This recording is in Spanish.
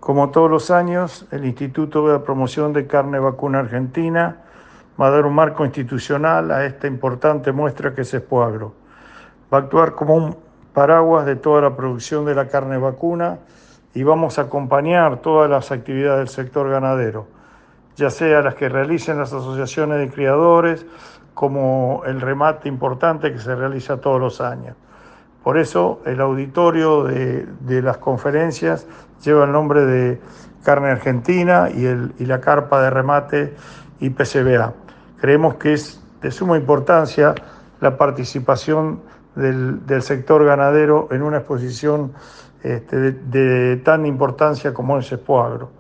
Como todos los años, el Instituto de Promoción de Carne Vacuna Argentina va a dar un marco institucional a esta importante muestra que es Expoagro. Va a actuar como un paraguas de toda la producción de la carne vacuna y vamos a acompañar todas las actividades del sector ganadero, ya sea las que realicen las asociaciones de criadores, como el remate importante que se realiza todos los años. Por eso el auditorio de las conferencias lleva el nombre de Carne Argentina y la carpa de remate IPCBA. Creemos que es de suma importancia la participación del sector ganadero en una exposición de tan importancia como es Expoagro.